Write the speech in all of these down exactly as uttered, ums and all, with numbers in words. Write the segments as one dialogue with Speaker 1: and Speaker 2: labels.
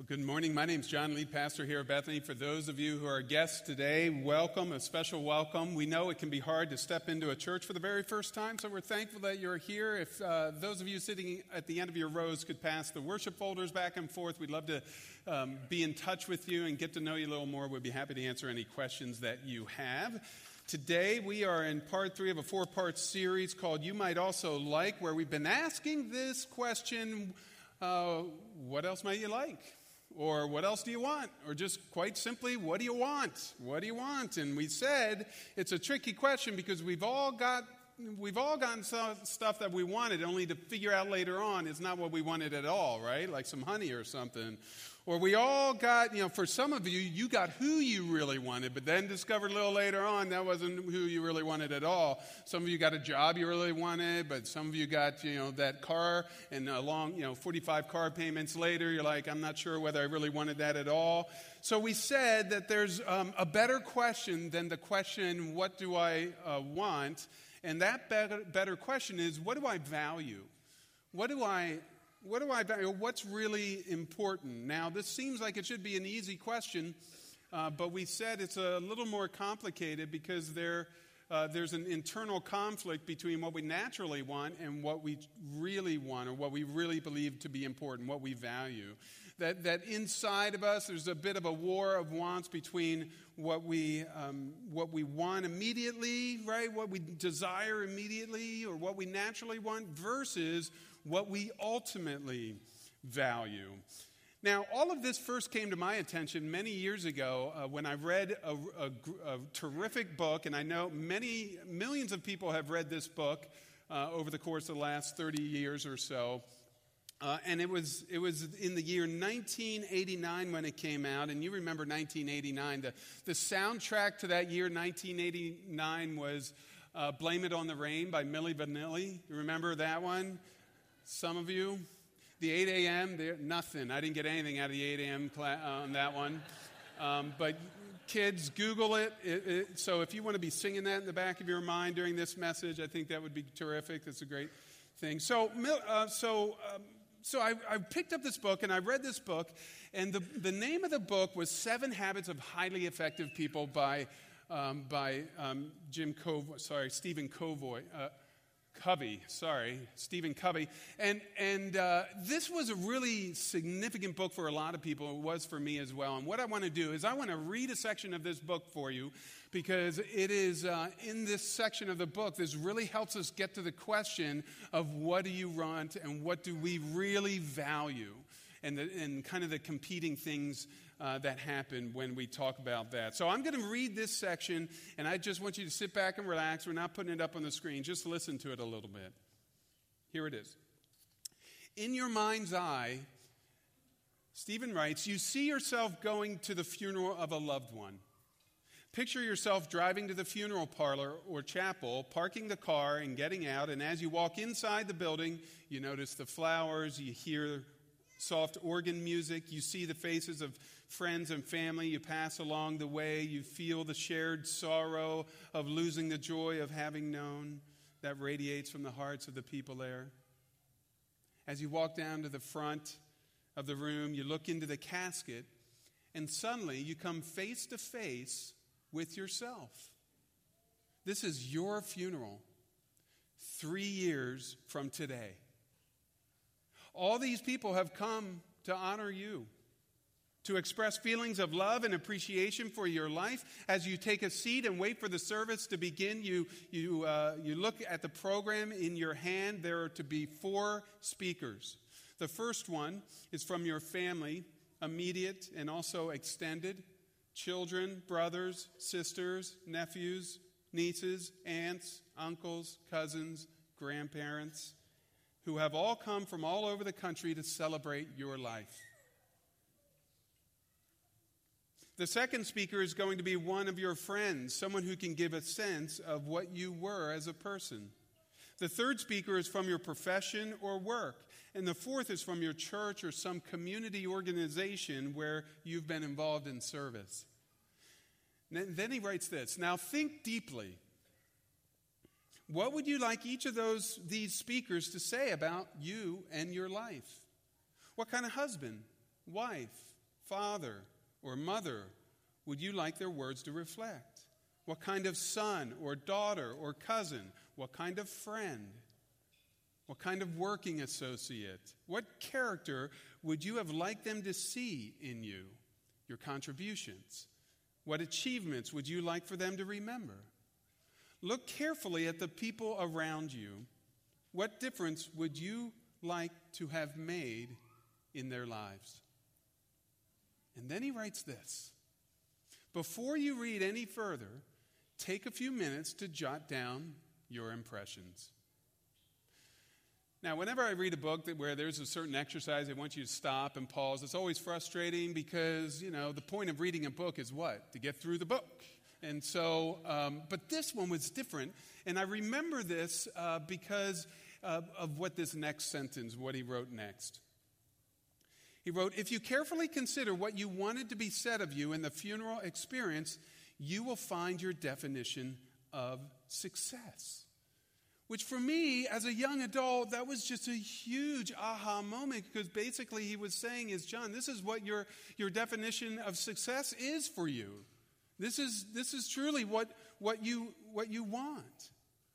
Speaker 1: Good morning. My name's John, lead pastor here at Bethany. For those of you who are guests today, welcome, a special welcome. We know it can be hard to step into a church for the very first time, so we're thankful that you're here. If uh, those of you sitting at the end of your rows could pass the worship folders back and forth, we'd love to um, be in touch with you and get to know you a little more. We'd be happy to answer any questions that you have. Today, we are in part three of a four-part series called You Might Also Like, where we've been asking this question, uh, what else might you like? Or what else do you want? Or just quite simply, what do you want? What do you want? And we said it's a tricky question because we've all got we've all gotten stuff that we wanted, only to figure out later on it's not what we wanted at all, right? Like some honey or something. Or we all got, you know, for some of you, you got who you really wanted, but then discovered a little later on that wasn't who you really wanted at all. Some of you got a job you really wanted, but some of you got, you know, that car, and a long, you know, forty-five car payments later, you're like, I'm not sure whether I really wanted that at all. So we said that there's um, a better question than the question, what do I uh, want? And that better, better question is, what do I value? What do I What do I value? What's really important? Now, this seems like it should be an easy question, uh, but we said it's a little more complicated because there, uh, there's an internal conflict between what we naturally want and what we really want, or what we really believe to be important, what we value. That that inside of us, there's a bit of a war of wants between what we um, what we want immediately, right? What we desire immediately, or what we naturally want, versus what we ultimately value. Now, all of this first came to my attention many years ago uh, when I read a, a, a terrific book, and I know many, millions of people have read this book uh, over the course of the last thirty years or so. Uh, and it was it was in the year nineteen eighty-nine when it came out, and you remember nineteen eighty-nine. The, the soundtrack to that year, nineteen eighty-nine, was uh, Blame It on the Rain by Milli Vanilli. You remember that one? Some of you? The eight a.m., nothing. I didn't get anything out of the eight a.m. class on that one. Um, but kids, Google it. It, it. So if you want to be singing that in the back of your mind during this message, I think that would be terrific. That's a great thing. So, uh, so, um, so I, I picked up this book, and I read this book, and the, the name of the book was Seven Habits of Highly Effective People by um, by um, Jim Covey, sorry, Stephen Covey. Uh, Covey, sorry, Stephen Covey. And and uh, this was a really significant book for a lot of people. It was for me as well. And what I want to do is I want to read a section of this book for you, because it is uh, in this section of the book, this really helps us get to the question of what do you want and what do we really value, and, the, and kind of the competing things Uh, that happen when we talk about that. So I'm going to read this section, and I just want you to sit back and relax. We're not putting it up on the screen. Just listen to it a little bit. Here it is. In your mind's eye, Stephen writes, you see yourself going to the funeral of a loved one. Picture yourself driving to the funeral parlor or chapel, parking the car and getting out, and as you walk inside the building, you notice the flowers, you hear soft organ music, you see the faces of friends and family you pass along the way, you feel the shared sorrow of losing the joy of having known that radiates from the hearts of the people there. As you walk down to the front of the room, you look into the casket, and suddenly you come face to face with yourself. This is your funeral three years from today. All these people have come to honor you, to express feelings of love and appreciation for your life. As you take a seat and wait for the service to begin, you, you, uh, you look at the program in your hand. There are to be four speakers. The first one is from your family, immediate and also extended, children, brothers, sisters, nephews, nieces, aunts, uncles, cousins, grandparents, who have all come from all over the country to celebrate your life. The second speaker is going to be one of your friends, someone who can give a sense of what you were as a person. The third speaker is from your profession or work. And the fourth is from your church or some community organization where you've been involved in service. And then he writes this, now think deeply. What would you like each of those these speakers to say about you and your life? What kind of husband, wife, father, or mother would you like their words to reflect? What kind of son or daughter or cousin? What kind of friend? What kind of working associate? What character would you have liked them to see in you? Your contributions. What achievements would you like for them to remember? Look carefully at the people around you. What difference would you like to have made in their lives? And then he writes this. Before you read any further, take a few minutes to jot down your impressions. Now, whenever I read a book that where there's a certain exercise, they want you to stop and pause. It's always frustrating because, you know, the point of reading a book is what? To get through the book. And so, um, but this one was different. And I remember this uh, because uh, of what this next sentence, what he wrote next. He wrote, if you carefully consider what you wanted to be said of you in the funeral experience, you will find your definition of success. Which for me, as a young adult, that was just a huge aha moment, because basically he was saying is, John, this is what your, your definition of success is for you. This is, this is truly what, what, you, what you want.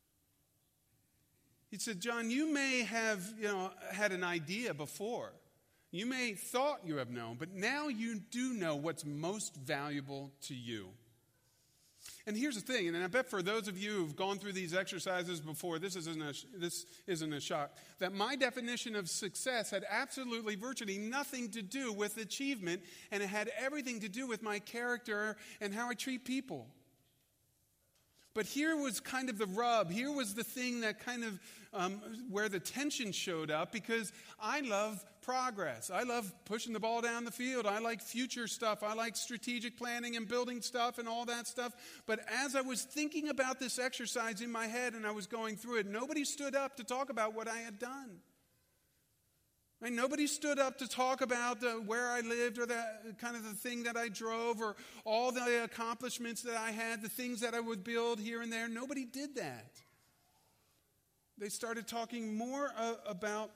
Speaker 1: He said, John, you may have, you know, had an idea before. You may thought you have known, but now you do know what's most valuable to you. And here's the thing, and I bet for those of you who've gone through these exercises before, this isn't a, this isn't a shock, that my definition of success had absolutely, virtually nothing to do with achievement, and it had everything to do with my character and how I treat people. But here was kind of the rub. Here was the thing that kind of, um, where the tension showed up, because I love progress. I love pushing the ball down the field. I like future stuff. I like strategic planning and building stuff and all that stuff. But as I was thinking about this exercise in my head and I was going through it, nobody stood up to talk about what I had done. Right? Nobody stood up to talk about uh, where I lived, or the kind of the thing that I drove, or all the accomplishments that I had, the things that I would build here and there. Nobody did that. They started talking more uh, about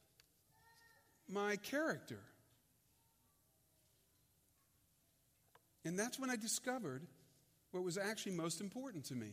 Speaker 1: my character. And that's when I discovered what was actually most important to me.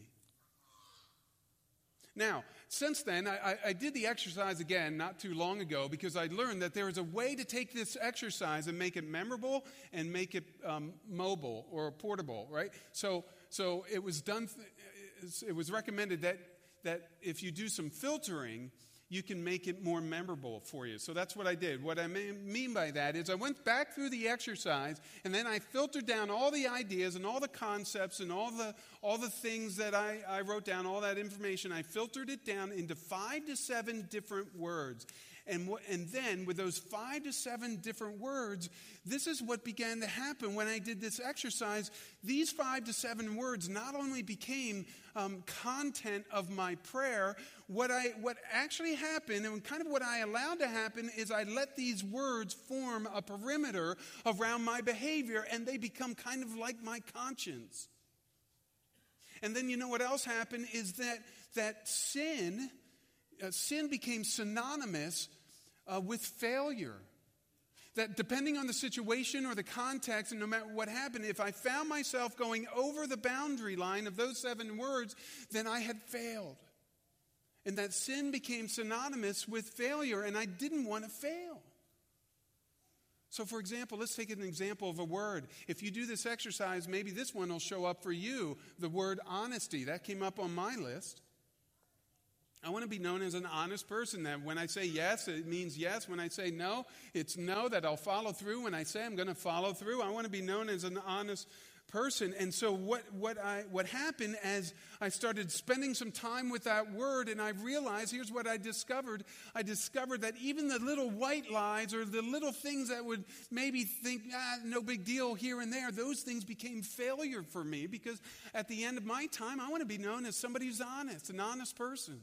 Speaker 1: Now, since then, I, I did the exercise again not too long ago, because I learned that there is a way to take this exercise and make it memorable and make it um, mobile or portable, right? So, so it was done. It was recommended that that if you do some filtering, you can make it more memorable for you. So that's what I did. What I mean by that is I went back through the exercise, and then I filtered down all the ideas and all the concepts and all the all the things that I, I wrote down, all that information. I filtered it down into five to seven different words. And, w- and then with those five to seven different words, this is what began to happen when I did this exercise. These five to seven words not only became um, content of my prayer, what I what actually happened, and kind of what I allowed to happen, is I let these words form a perimeter around my behavior, and they become kind of like my conscience. And then you know what else happened is that that sin, uh, sin became synonymous uh, with failure. That depending on the situation or the context, and no matter what happened, if I found myself going over the boundary line of those seven words, then I had failed. And that sin became synonymous with failure, and I didn't want to fail. So, for example, let's take an example of a word. If you do this exercise, maybe this one will show up for you. The word honesty. That came up on my list. I want to be known as an honest person, that when I say yes, it means yes. When I say no, it's no, that I'll follow through. When I say I'm going to follow through, I want to be known as an honest person. And so what, what, I, what happened as I started spending some time with that word, and I realized, here's what I discovered. I discovered that even the little white lies, or the little things that would maybe think, ah, no big deal here and there, those things became failure for me, because at the end of my time, I want to be known as somebody who's honest, an honest person.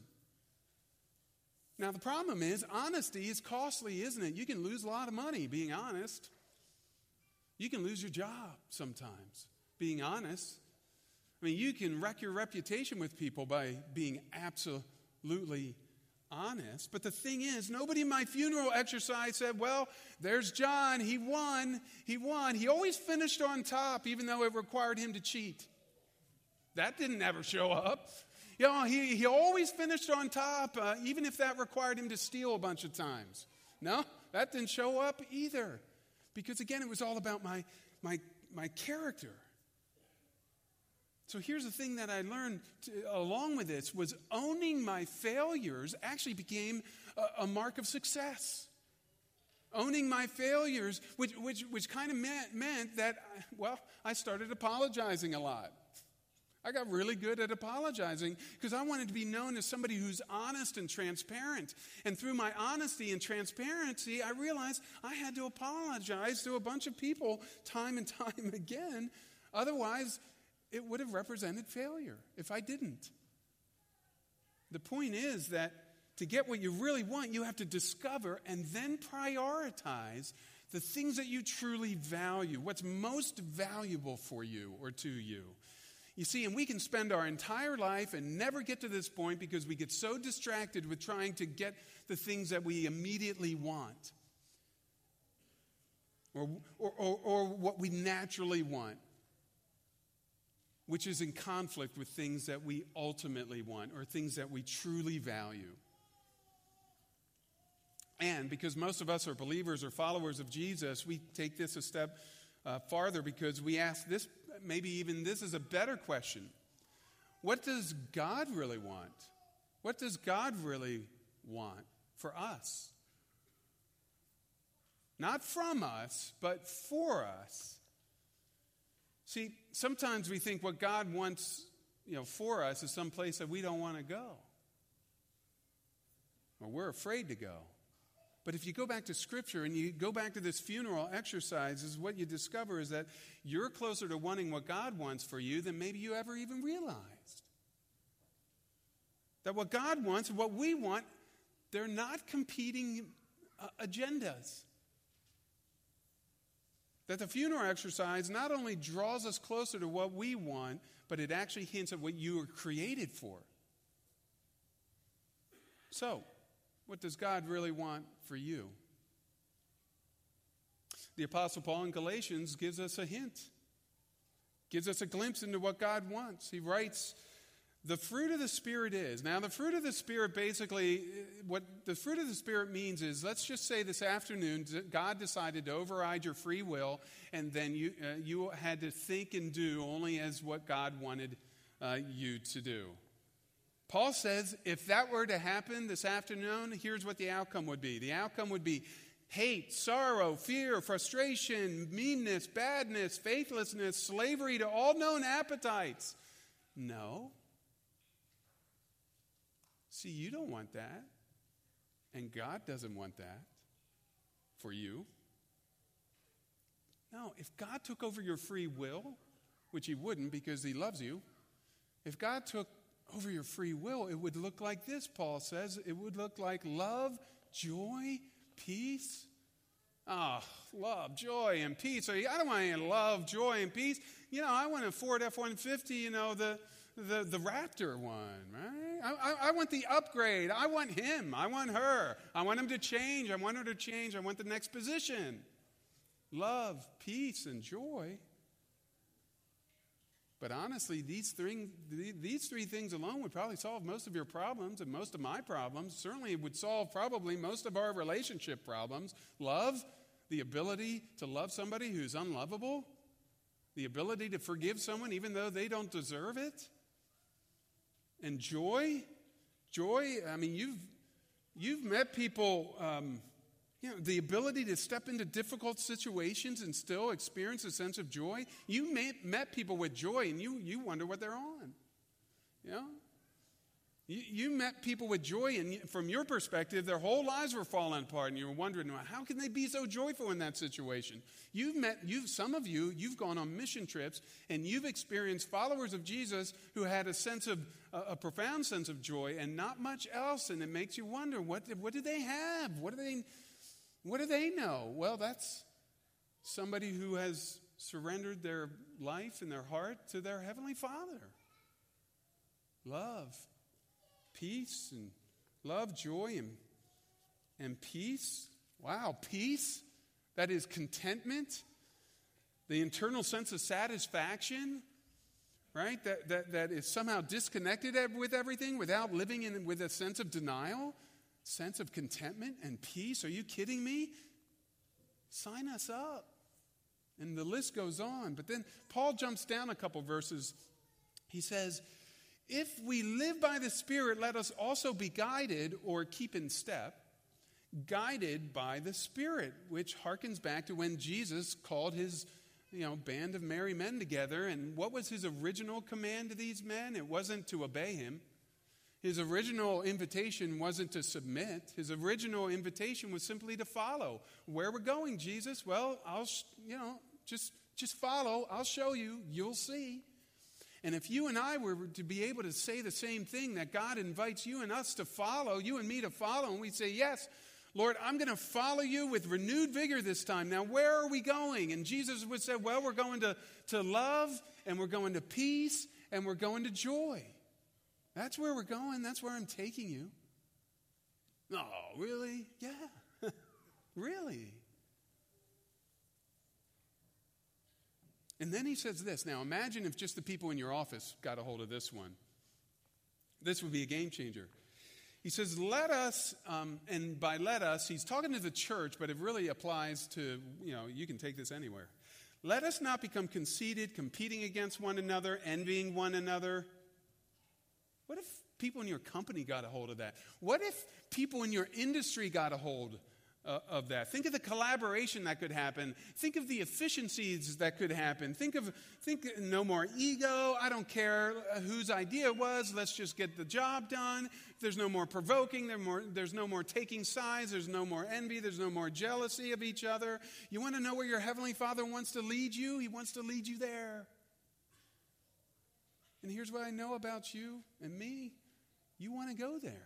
Speaker 1: Now, the problem is, honesty is costly, isn't it? You can lose a lot of money being honest. You can lose your job sometimes being honest. I mean, you can wreck your reputation with people by being absolutely honest. But the thing is, nobody in my funeral exercise said, well, there's John. He won. He won. He always finished on top, even though it required him to cheat. That didn't ever show up. You know, he, he always finished on top, uh, even if that required him to steal a bunch of times. No, that didn't show up either. Because again, it was all about my, my, my character. So here's the thing that I learned to, along with this was owning my failures actually became a, a mark of success. Owning my failures, which, which, which kind of meant, meant that, well, I started apologizing a lot. I got really good at apologizing because I wanted to be known as somebody who's honest and transparent. And through my honesty and transparency, I realized I had to apologize to a bunch of people time and time again. Otherwise, it would have represented failure if I didn't. The point is that to get what you really want, you have to discover and then prioritize the things that you truly value, what's most valuable for you or to you. You see, and we can spend our entire life and never get to this point because we get so distracted with trying to get the things that we immediately want. Or, or, or, or what we naturally want, which is in conflict with things that we ultimately want or things that we truly value. And because most of us are believers or followers of Jesus, we take this a step uh, farther because we ask this, maybe even this is a better question. What does God really want? What does God really want for us? Not from us, but for us. See, sometimes we think what God wants, you know, for us is some place that we don't want to go. Or we're afraid to go. But if you go back to Scripture and you go back to this funeral exercise, is what you discover is that you're closer to wanting what God wants for you than maybe you ever even realized. That what God wants and what we want, they're not competing uh, agendas. That the funeral exercise not only draws us closer to what we want, but it actually hints at what you were created for. So, what does God really want for you? The Apostle Paul in Galatians gives us a hint, gives us a glimpse into what God wants. He writes, the fruit of the Spirit is. Now, the fruit of the Spirit basically, what the fruit of the Spirit means is, let's just say this afternoon, God decided to override your free will, and then you, uh, you had to think and do only as what God wanted uh, you to do. Paul says, if that were to happen this afternoon, here's what the outcome would be. The outcome would be hate, sorrow, fear, frustration, meanness, badness, faithlessness, slavery to all known appetites. No. See, you don't want that. And God doesn't want that for you. No, if God took over your free will, which he wouldn't because he loves you, if God took over your free will, it would look like this, Paul says. It would look like love, joy, peace. Oh, love, joy, and peace. So I don't want any love, joy, and peace. You know, I want a Ford F one fifty, you know, the the, the Raptor one, right? I, I, I want the upgrade. I want him. I want her. I want him to change. I want her to change. I want the next position. Love, peace, and joy. But honestly, these three, these three things alone would probably solve most of your problems and most of my problems. Certainly it would solve probably most of our relationship problems. Love, the ability to love somebody who's unlovable. The ability to forgive someone even though they don't deserve it. And joy. Joy, I mean, you've, you've met people... Um, You know, the ability to step into difficult situations and still experience a sense of joy. You may, met people with joy and you, you wonder what they're on. You know? You, you met people with joy and from your perspective, their whole lives were falling apart and you were wondering, well, how can they be so joyful in that situation? You've met, you've, some of you, you've gone on mission trips and you've experienced followers of Jesus who had a sense of, a, a profound sense of joy and not much else. And it makes you wonder, what, what do they have? What do they What do they know? Well, that's somebody who has surrendered their life and their heart to their Heavenly Father. Love, peace, and love, joy, and, and peace. Wow, peace. That is contentment. The internal sense of satisfaction, right? That, that, that is somehow disconnected with everything without living in with a sense of denial, sense of contentment and peace. Are you kidding me? Sign us up. And the list goes on. But then Paul jumps down a couple verses. He says, if we live by the Spirit, let us also be guided or keep in step, guided by the Spirit, which harkens back to when Jesus called his you know, band of merry men together. And what was his original command to these men? It wasn't to obey him. His original invitation wasn't to submit. His original invitation was simply to follow. Where we're going, Jesus? Well, I'll, you know, just, just follow. I'll show you. You'll see. And if you and I were to be able to say the same thing, that God invites you and us to follow, you and me to follow, and we say, yes, Lord, I'm going to follow you with renewed vigor this time. Now, where are we going? And Jesus would say, well, we're going to, to love, and we're going to peace, and we're going to joy. That's where we're going. That's where I'm taking you. Oh, really? Yeah. Really? And then he says this. Now, imagine if just the people in your office got a hold of this one. This would be a game changer. He says, let us, um, and by let us, he's talking to the church, but it really applies to, you know, you can take this anywhere. Let us not become conceited, competing against one another, envying one another. What if people in your company got a hold of that? What if people in your industry got a hold uh, of that? Think of the collaboration that could happen. Think of the efficiencies that could happen. Think of, think no more ego. I don't care whose idea it was. Let's just get the job done. There's no more provoking. There's, more, there's no more taking sides. There's no more envy. There's no more jealousy of each other. You want to know where your Heavenly Father wants to lead you? He wants to lead you there. And here's what I know about you and me. You want to go there.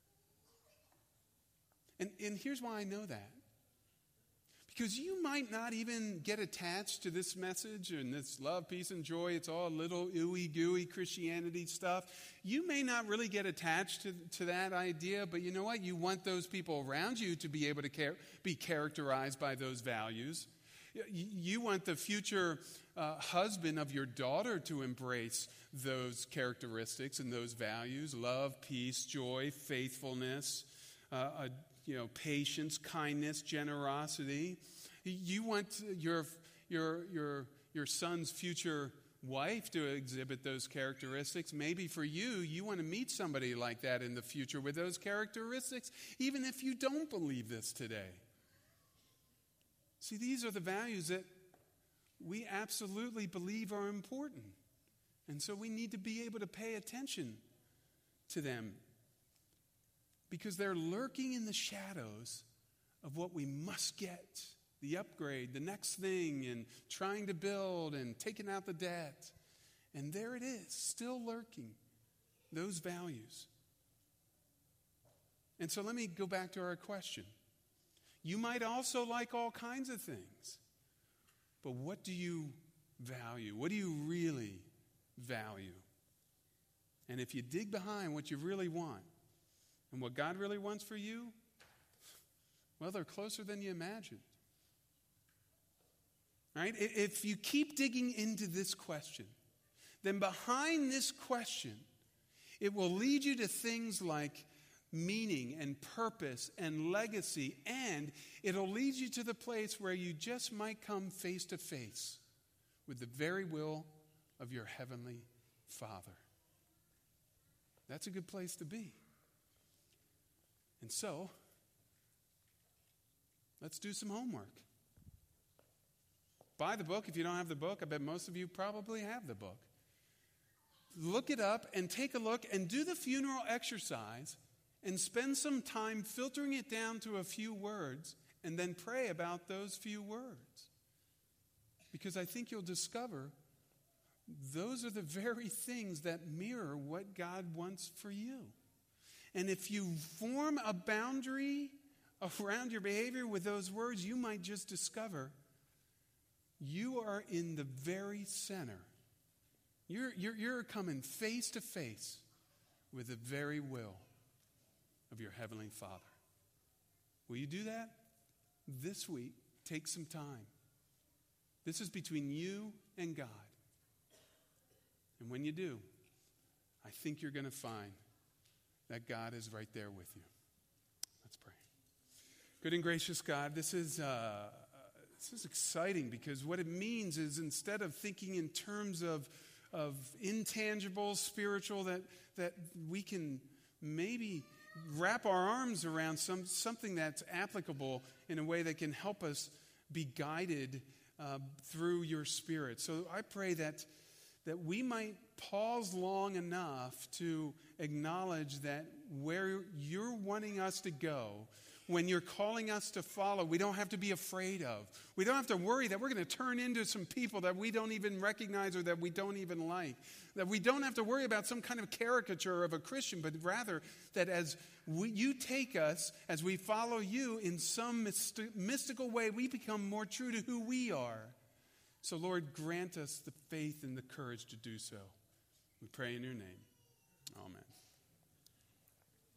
Speaker 1: And, and here's why I know that. Because you might not even get attached to this message and this love, peace, and joy. It's all little ooey gooey Christianity stuff. You may not really get attached to, to that idea, but you know what? You want those people around you to be able to care, be characterized by those values. You want the future uh, husband of your daughter to embrace those characteristics and those values: love, peace, joy, faithfulness, uh, a, you know, patience, kindness, generosity. You want your your your your son's future wife to exhibit those characteristics. Maybe for you, you want to meet somebody like that in the future with those characteristics, even if you don't believe this today. See, these are the values that we absolutely believe are important. And so we need to be able to pay attention to them, because they're lurking in the shadows of what we must get, the upgrade, the next thing, and trying to build and taking out the debt. And there it is, still lurking, those values. And so let me go back to our question. You might also like all kinds of things, but what do you value? What do you really value? And if you dig behind what you really want and what God really wants for you, well, they're closer than you imagined. Right? If you keep digging into this question, then behind this question, it will lead you to things like meaning and purpose and legacy, and it'll lead you to the place where you just might come face to face with the very will of your Heavenly Father. That's a good place to be. And so, let's do some homework. Buy the book if you don't have the book. I bet most of you probably have the book. Look it up and take a look and do the funeral exercise and spend some time filtering it down to a few words and then pray about those few words. Because I think you'll discover those are the very things that mirror what God wants for you. And if you form a boundary around your behavior with those words, you might just discover you are in the very center. You're, you're, you're coming face to face with the very will of your Heavenly Father. Will you do that? This week, take some time. This is between you and God. And when you do, I think you're going to find that God is right there with you. Let's pray. Good and gracious God, this is uh, this is exciting because what it means is instead of thinking in terms of of intangible, spiritual, that that we can maybe wrap our arms around some something that's applicable in a way that can help us be guided uh, through your Spirit. So I pray that that we might pause long enough to acknowledge that where you're wanting us to go, when you're calling us to follow, we don't have to be afraid of. We don't have to worry that we're going to turn into some people that we don't even recognize or that we don't even like. That we don't have to worry about some kind of caricature of a Christian, but rather that as we, you take us, as we follow you in some myst- mystical way, we become more true to who we are. So Lord, grant us the faith and the courage to do so. We pray in your name.